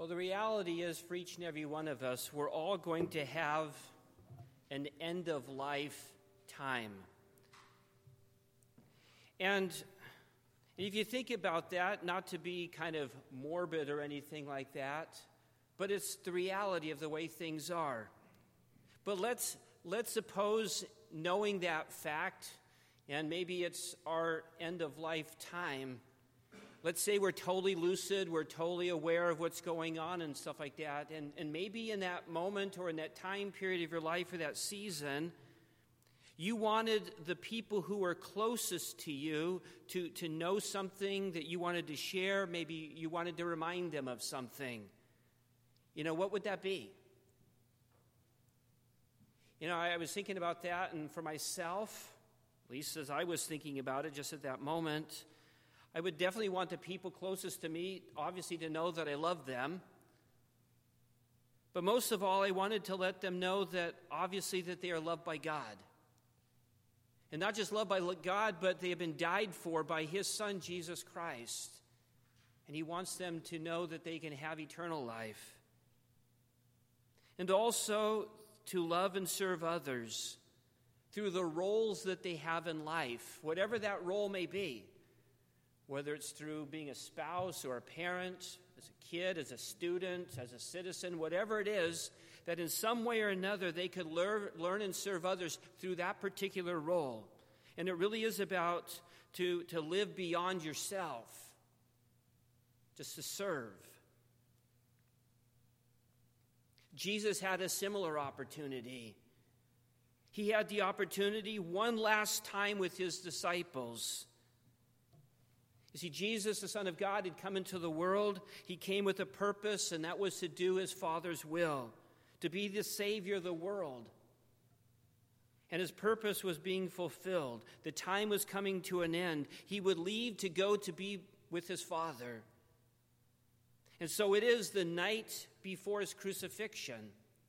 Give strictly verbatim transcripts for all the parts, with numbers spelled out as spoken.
Well, the reality is for each and every one of us, we're all going to have an end-of-life time. And if you think about that, not to be kind of morbid or anything like that, but it's the reality of the way things are. But let's let's suppose, knowing that fact, and maybe it's our end-of-life time, let's say we're totally lucid, we're totally aware of what's going on and stuff like that, and, and maybe in that moment or in that time period of your life or that season, you wanted the people who were closest to you to, to know something that you wanted to share. Maybe you wanted to remind them of something. You know, what would that be? You know, I was thinking about that, and for myself, at least as I was thinking about it just at that moment, I would definitely want the people closest to me, obviously, to know that I love them. But most of all, I wanted to let them know that, obviously, that they are loved by God. And not just loved by God, but they have been died for by His Son, Jesus Christ. And He wants them to know that they can have eternal life. And also to love and serve others through the roles that they have in life, whatever that role may be. Whether it's through being a spouse or a parent, as a kid, as a student, as a citizen, whatever it is, that in some way or another they could learn, learn and serve others through that particular role. And it really is about to, to live beyond yourself, just to serve. Jesus had a similar opportunity. He had the opportunity one last time with His disciples. You see, Jesus, the Son of God, had come into the world. He came with a purpose, and that was to do His Father's will, to be the Savior of the world. And His purpose was being fulfilled. The time was coming to an end. He would leave to go to be with His Father. And so it is the night before His crucifixion.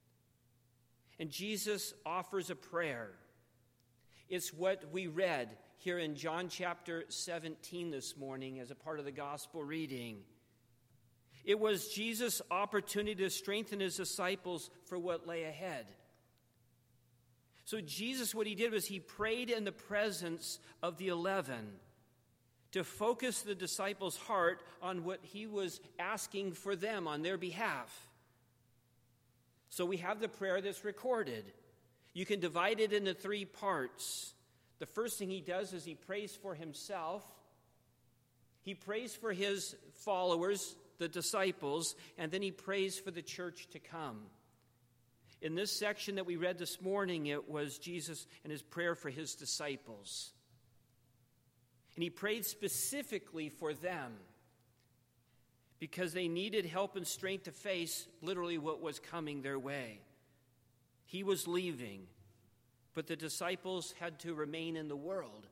And Jesus offers a prayer. It's what we read here in John chapter seventeen this morning as a part of the gospel reading. It was Jesus' opportunity to strengthen His disciples for what lay ahead. So Jesus, what He did was He prayed in the presence of the eleven to focus the disciples' heart on what He was asking for them on their behalf. So we have the prayer that's recorded. You can divide it into three parts. The first thing He does is He prays for Himself. He prays for His followers, the disciples, and then He prays for the church to come. In this section that we read this morning, it was Jesus and His prayer for His disciples. And He prayed specifically for them because they needed help and strength to face literally what was coming their way. He was leaving, but the disciples had to remain in the world.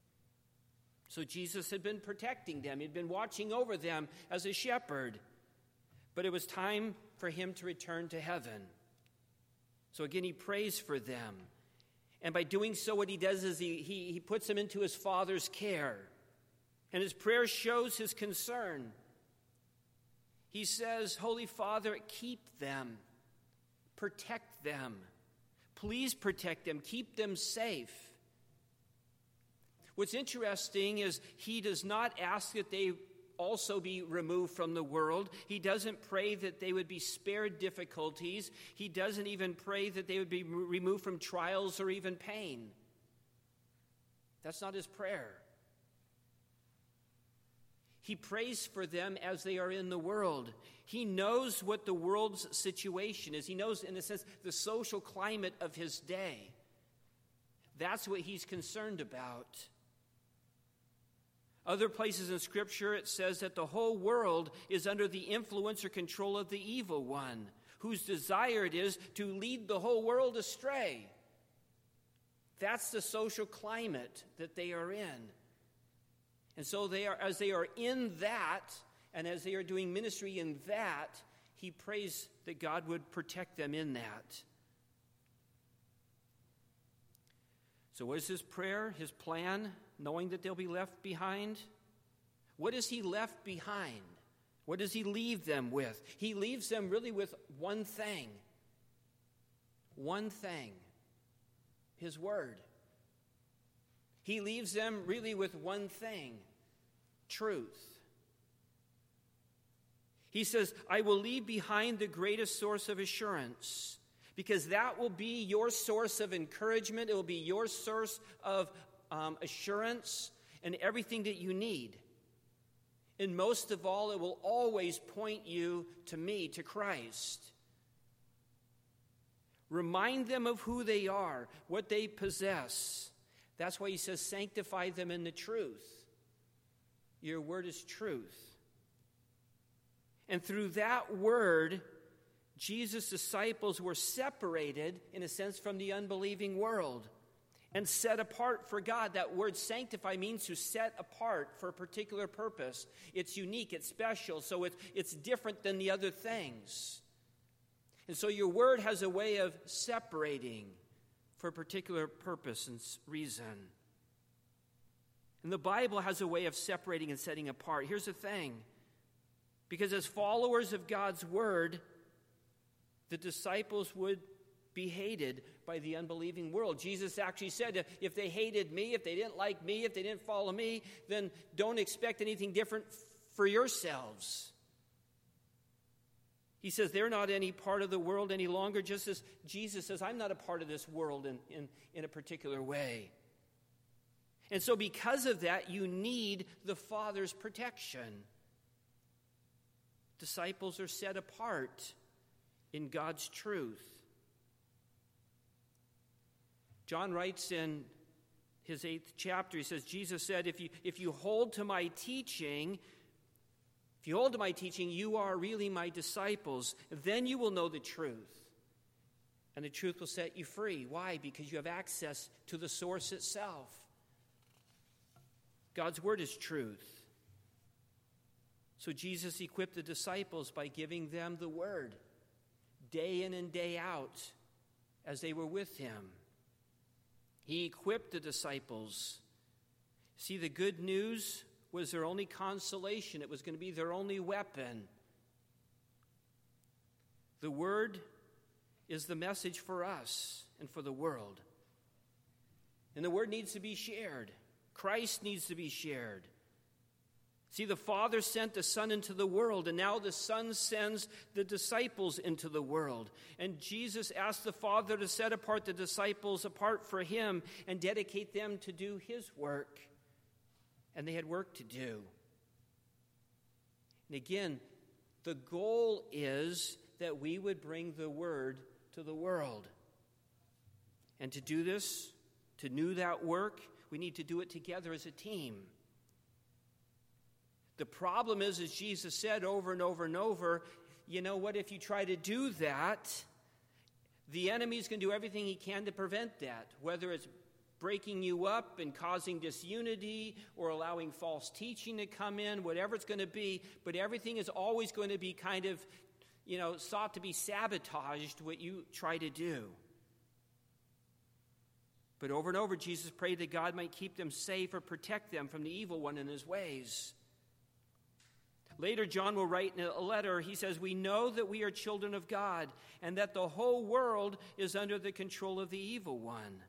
So Jesus had been protecting them. He'd been watching over them as a shepherd. But it was time for Him to return to heaven. So again, He prays for them. And by doing so, what He does is he, he, he puts them into His Father's care. And His prayer shows His concern. He says, Holy Father, keep them. Protect them. Please protect them. Keep them safe. What's interesting is He does not ask that they also be removed from the world. He doesn't pray that they would be spared difficulties. He doesn't even pray that they would be removed from trials or even pain. That's not His prayer. He prays for them as they are in the world. He knows what the world's situation is. He knows, in a sense, the social climate of His day. That's what He's concerned about. Other places in Scripture, it says that the whole world is under the influence or control of the evil one, whose desire it is to lead the whole world astray. That's the social climate that they are in. And so they are, as they are in that, and as they are doing ministry in that, He prays that God would protect them in that. So what is His prayer, His plan, knowing that they'll be left behind? What is He left behind? What does he leave them with? He leaves them really with one thing. One thing. His word. He leaves them really with one thing. Truth. He says, I will leave behind the greatest source of assurance, because that will be your source of encouragement. It will be your source of um, assurance and everything that you need. And most of all, it will always point you to me, to Christ. Remind them of who they are, what they possess. That's why he says, sanctify them in the truth. Your word is truth. And through that word, Jesus' disciples were separated, in a sense, from the unbelieving world and set apart for God. That word sanctify means to set apart for a particular purpose. It's unique, it's special, so it's, it's different than the other things. And so your word has a way of separating for a particular purpose and reason. And the Bible has a way of separating and setting apart. Here's the thing. Because as followers of God's word, the disciples would be hated by the unbelieving world. Jesus actually said, if they hated me, if they didn't like me, if they didn't follow me, then don't expect anything different for yourselves. He says they're not any part of the world any longer, just as Jesus says, I'm not a part of this world in, in, in a particular way. And so because of that, you need the Father's protection. Disciples are set apart in God's truth. John writes in his eighth chapter, he says, Jesus said, if you, if you hold to my teaching, if you hold to my teaching, you are really my disciples. Then you will know the truth. And the truth will set you free. Why? Because you have access to the source itself. God's word is truth. So Jesus equipped the disciples by giving them the word day in and day out as they were with him. He equipped the disciples. See, the good news was their only consolation. It was going to be their only weapon. The word is the message for us and for the world. And the word needs to be shared. Christ needs to be shared. See, the Father sent the Son into the world, and now the Son sends the disciples into the world. And Jesus asked the Father to set apart the disciples apart for him and dedicate them to do his work. And they had work to do. And again, the goal is that we would bring the word to the world. And to do this, to do that work, we need to do it together as a team. The problem is, as Jesus said over and over and over, you know what, if you try to do that, the enemy's going to do everything he can to prevent that, whether it's breaking you up and causing disunity or allowing false teaching to come in, whatever it's going to be, but everything is always going to be kind of, you know, sought to be sabotaged what you try to do. But over and over, Jesus prayed that God might keep them safe or protect them from the evil one and his ways. Later, John will write in a letter, he says, we know that we are children of God and that the whole world is under the control of the evil one.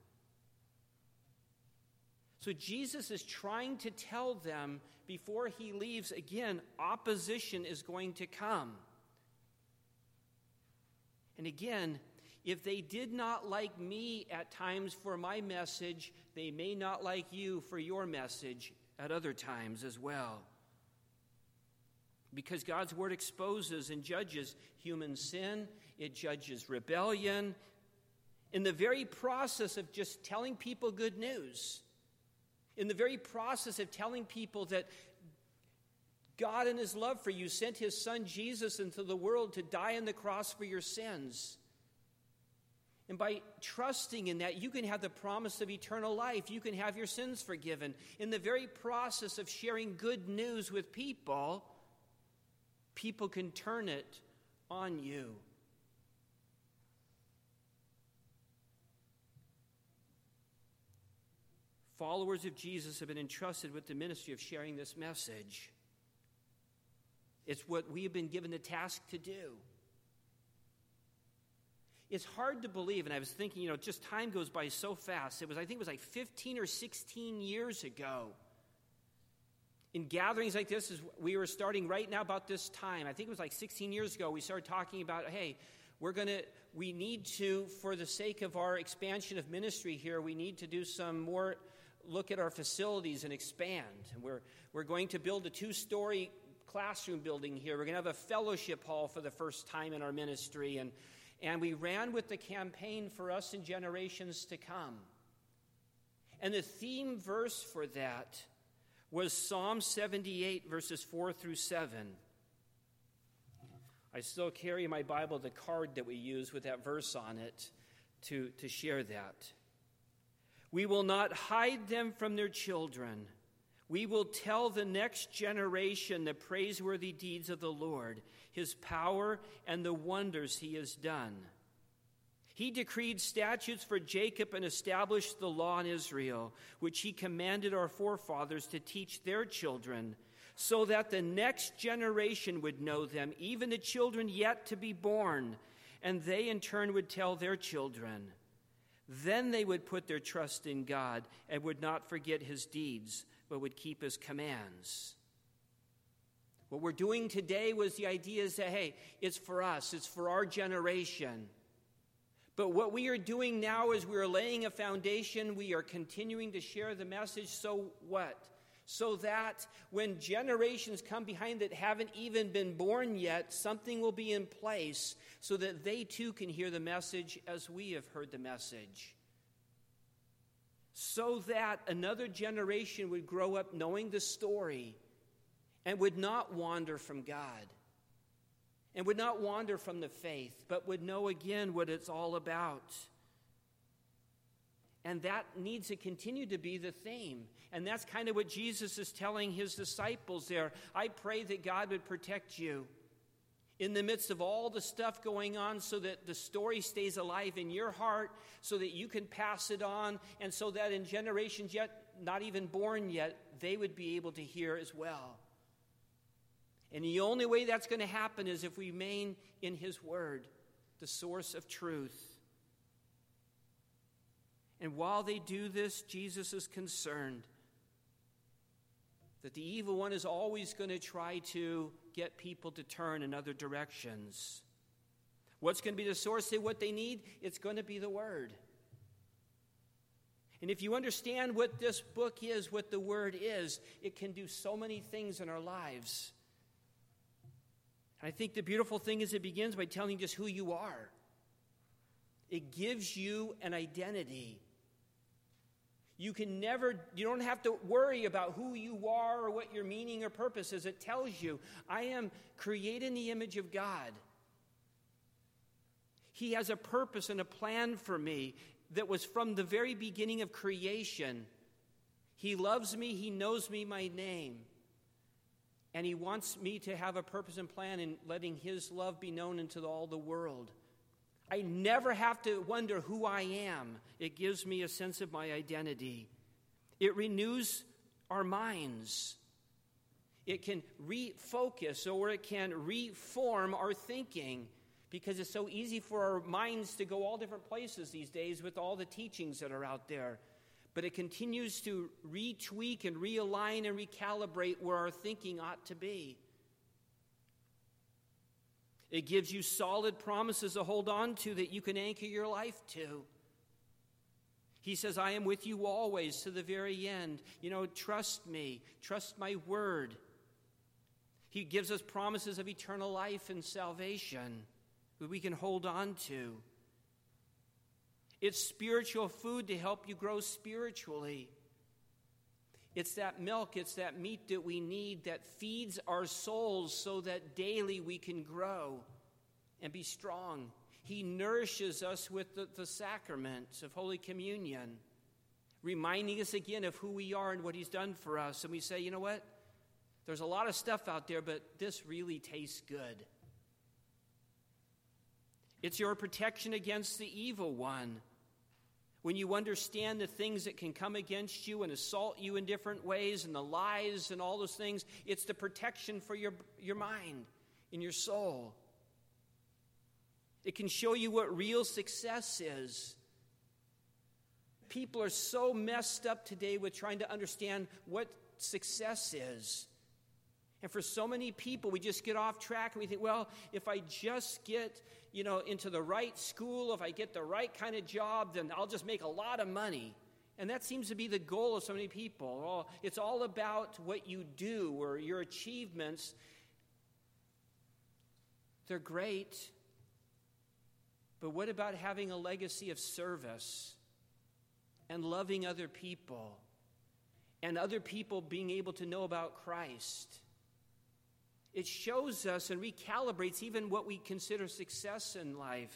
So Jesus is trying to tell them before he leaves, again, opposition is going to come. And again, if they did not like me at times for my message, they may not like you for your message at other times as well. Because God's word exposes and judges human sin, it judges rebellion. In the very process of just telling people good news, in the very process of telling people that God in his love for you sent his son Jesus into the world to die on the cross for your sins. And by trusting in that, you can have the promise of eternal life. You can have your sins forgiven. In the very process of sharing good news with people, people can turn it on you. Followers of Jesus have been entrusted with the ministry of sharing this message. It's what we have been given the task to do. It's hard to believe, and I was thinking, you know, just time goes by so fast. It was, I think it was like fifteen or sixteen years ago. In gatherings like this, is we were starting right now about this time. I think it was like sixteen years ago, we started talking about, hey, we're going to, we need to, for the sake of our expansion of ministry here, we need to do some more, look at our facilities and expand. And we're, we're going to build a two-story classroom building here. We're going to have a fellowship hall for the first time in our ministry. And, and we ran with the campaign for us in generations to come. And the theme verse for that was Psalm seventy-eight, verses four through seven. I still carry in my Bible the card that we use with that verse on it to, to share that. We will not hide them from their children. We will tell the next generation the praiseworthy deeds of the Lord, his power and the wonders he has done. He decreed statutes for Jacob and established the law in Israel, which he commanded our forefathers to teach their children, so that the next generation would know them, even the children yet to be born, and they in turn would tell their children. Then they would put their trust in God and would not forget his deeds, but would keep his commands. What we're doing today was the idea is that, hey, it's for us, it's for our generation. But what we are doing now is we are laying a foundation. We are continuing to share the message. So what? So that when generations come behind that haven't even been born yet, something will be in place so that they too can hear the message as we have heard the message. So that another generation would grow up knowing the story and would not wander from God. And would not wander from the faith, but would know again what it's all about. And that needs to continue to be the theme. And that's kind of what Jesus is telling his disciples there. I pray that God would protect you in the midst of all the stuff going on so that the story stays alive in your heart, so that you can pass it on, and so that in generations yet not even born yet, they would be able to hear as well. And the only way that's going to happen is if we remain in his word, the source of truth. And while they do this, Jesus is concerned that the evil one is always going to try to get people to turn in other directions. What's going to be the source of what they need? It's going to be the word. And if you understand what this book is, what the word is, it can do so many things in our lives. I think the beautiful thing is it begins by telling just who you are. It gives you an identity. You can never, you don't have to worry about who you are or what your meaning or purpose is. It tells you, I am created in the image of God. He has a purpose and a plan for me that was from the very beginning of creation. He loves me, he knows me, my name. And he wants me to have a purpose and plan in letting his love be known into all the world. I never have to wonder who I am. It gives me a sense of my identity. It renews our minds. It can refocus, or it can reform our thinking, because it's so easy for our minds to go all different places these days with all the teachings that are out there. But it continues to retweak and realign and recalibrate where our thinking ought to be. It gives you solid promises to hold on to that you can anchor your life to. He says, I am with you always to the very end. You know, trust me. Trust my word. He gives us promises of eternal life and salvation that we can hold on to. It's spiritual food to help you grow spiritually. It's that milk, it's that meat that we need that feeds our souls so that daily we can grow and be strong. He nourishes us with the, the sacrament of Holy Communion, reminding us again of who we are and what he's done for us. And we say, you know what? There's a lot of stuff out there, but this really tastes good. It's your protection against the evil one. when you understand the things that can come against you and assault you in different ways and the lies and all those things, it's the protection for your, your mind and your soul. It can show you what real success is. People are so messed up today with trying to understand what success is. And for so many people, we just get off track and we think, well, if I just get, you know, into the right school, if I get the right kind of job, then I'll just make a lot of money. And that seems to be the goal of so many people. Well, it's all about what you do or your achievements. They're great. But what about having a legacy of service and loving other people and other people being able to know about Christ? It shows us and recalibrates even what we consider success in life.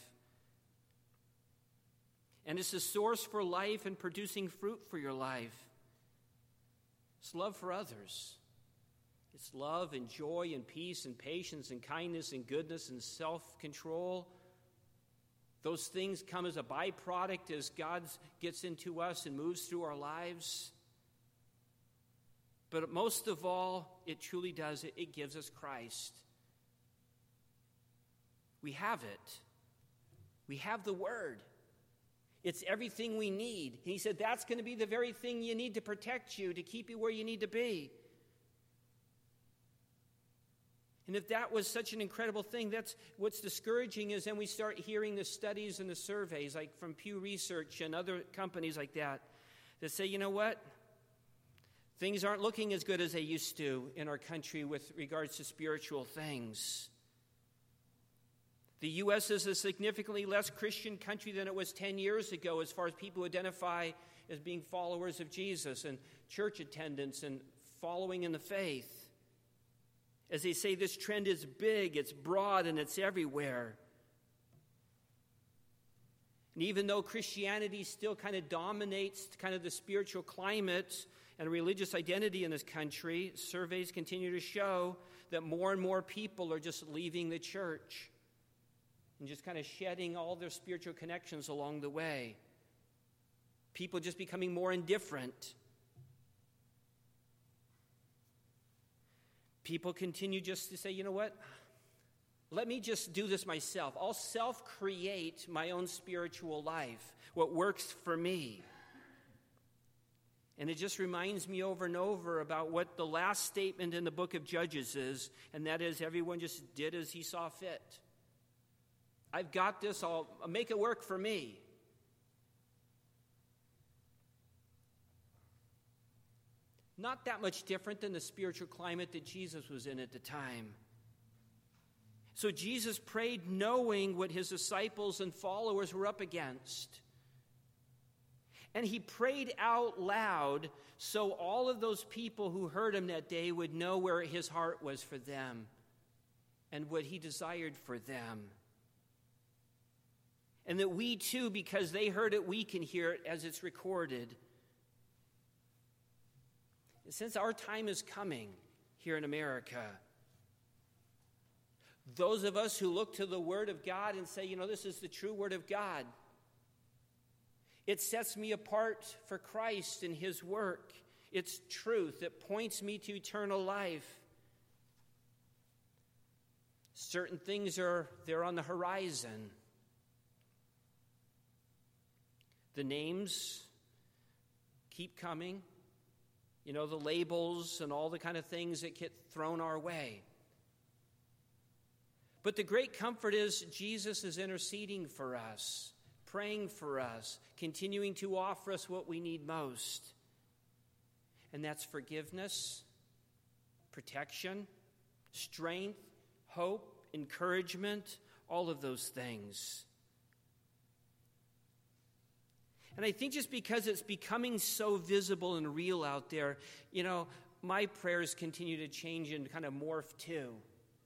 And it's a source for life and producing fruit for your life. It's love for others. It's love and joy and peace and patience and kindness and goodness and self-control. Those things come as a byproduct as God gets into us and moves through our lives. But most of all, it truly does, it, it gives us Christ. We have it. We have the Word. It's everything we need. He said that's going to be the very thing you need to protect you, to keep you where you need to be. And if that was such an incredible thing, that's what's discouraging is then we start hearing the studies and the surveys, like from Pew Research and other companies like that, that say, you know what? Things aren't looking as good as they used to in our country with regards to spiritual things. The U S is a significantly less Christian country than it was ten years ago as far as people who identify as being followers of Jesus and church attendance and following in the faith. As they say, this trend is big, it's broad, and it's everywhere. And even though Christianity still kind of dominates kind of the spiritual climate and religious identity in this country, surveys continue to show that more and more people are just leaving the church and just kind of shedding all their spiritual connections along the way. People just becoming more indifferent. People continue just to say, you know what? Let me just do this myself. I'll self-create my own spiritual life, what works for me. And it just reminds me over and over about what the last statement in the book of Judges is, and that is everyone just did as he saw fit. I've got this, I'll, I'll make it work for me. Not that much different than the spiritual climate that Jesus was in at the time. So Jesus prayed knowing what his disciples and followers were up against. And he prayed out loud so all of those people who heard him that day would know where his heart was for them and what he desired for them. And that we too, because they heard it, we can hear it as it's recorded. Since our time is coming here in America, those of us who look to the Word of God and say, you know, this is the true Word of God. It sets me apart for Christ and his work. It's truth. It points me to eternal life. Certain things are there on the horizon. The names keep coming. You know, the labels and all the kind of things that get thrown our way. But the great comfort is Jesus is interceding for us, praying for us, continuing to offer us what we need most. And that's forgiveness, protection, strength, hope, encouragement, all of those things. And I think just because it's becoming so visible and real out there, you know, my prayers continue to change and kind of morph too.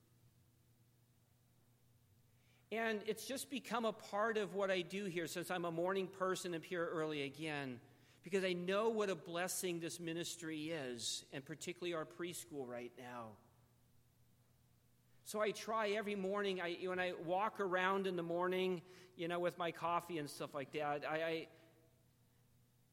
And it's just become a part of what I do here since I'm a morning person and here early again, because I know what a blessing this ministry is, and particularly our preschool right now. So I try every morning, I, when I walk around in the morning, you know, with my coffee and stuff like that, I, I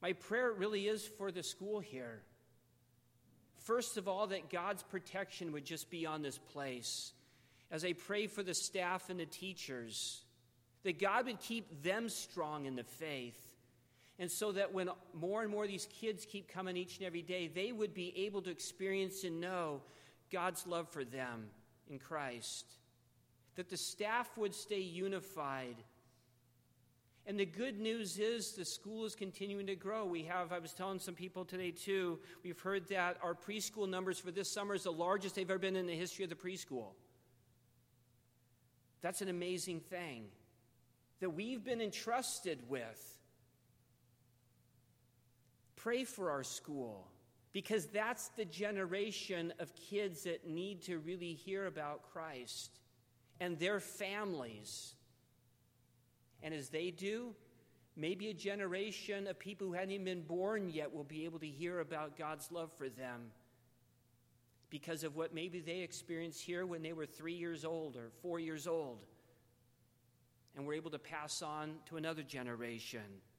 My prayer really is for the school here. First of all, that God's protection would just be on this place. As I pray for the staff and the teachers, that God would keep them strong in the faith. And so that when more and more of these kids keep coming each and every day, they would be able to experience and know God's love for them in Christ. That the staff would stay unified. And the good news is the school is continuing to grow. We have, I was telling some people today too, we've heard that our preschool numbers for this summer is the largest they've ever been in the history of the preschool. That's an amazing thing that we've been entrusted with. Pray for our school, because that's the generation of kids that need to really hear about Christ and their families. And as they do, maybe a generation of people who hadn't even been born yet will be able to hear about God's love for them because of what maybe they experienced here when they were three years old or four years old, and were able to pass on to another generation.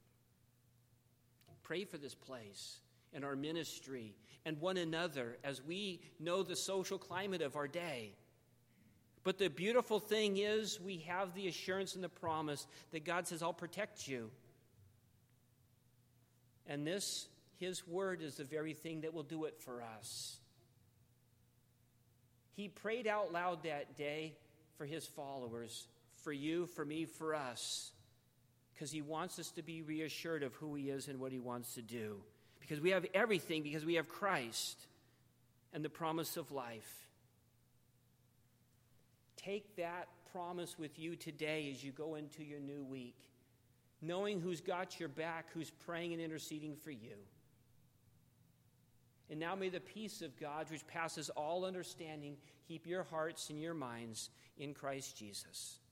Pray for this place and our ministry and one another as we know the social climate of our day. But the beautiful thing is we have the assurance and the promise that God says, I'll protect you. And this, his word, is the very thing that will do it for us. He prayed out loud that day for his followers, for you, for me, for us. Because he wants us to be reassured of who he is and what he wants to do. Because we have everything, because we have Christ and the promise of life. Take that promise with you today as you go into your new week, knowing who's got your back, who's praying and interceding for you. And now may the peace of God, which passes all understanding, keep your hearts and your minds in Christ Jesus.